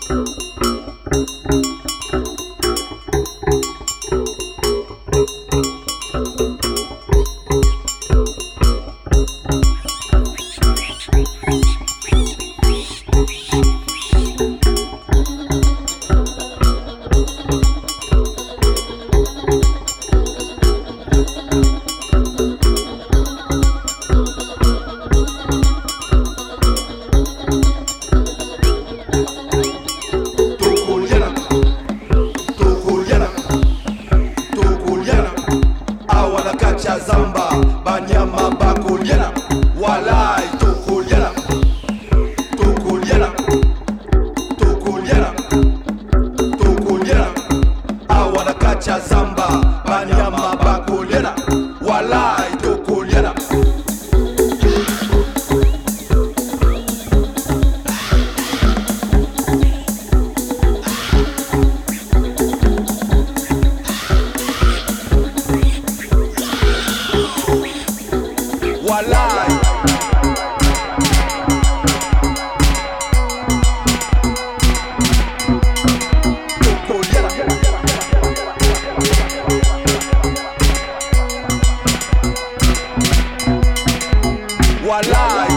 Zamba banyama bakuliana walai tukuliana tukuliana tukuliana tukuliana awana kacha zamba banyama bakuliana walai tukuliana walai walai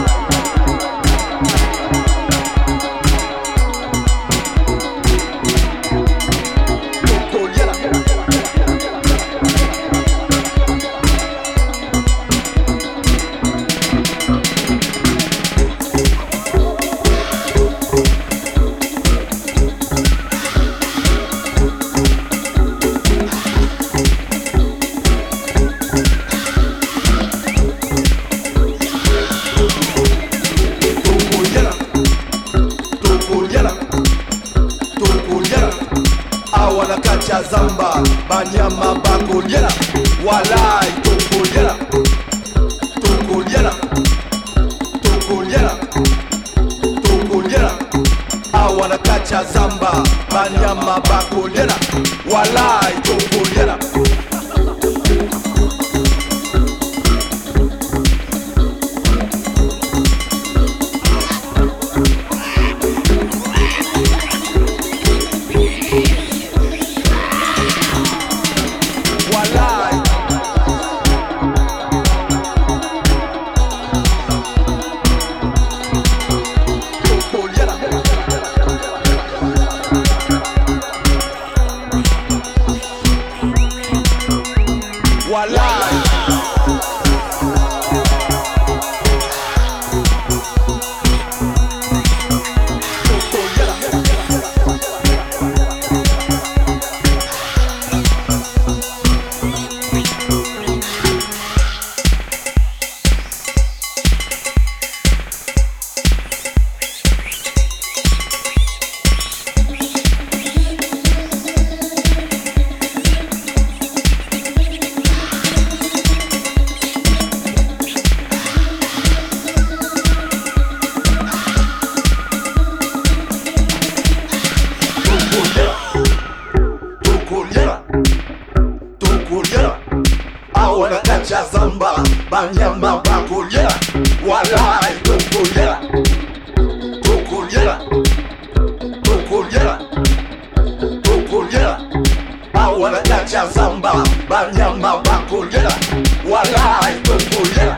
wanakacha zamba banyama bakuliana walai tukuliana tukuliana tukuliana tukuliana wanakacha zamba banyama bakuliana walai tukuliana walai wanakacha zamba banyama bakuliana walai tukuliana tukuliana tukuliana tukuliana wanakacha zamba banyama bakuliana walai tukuliana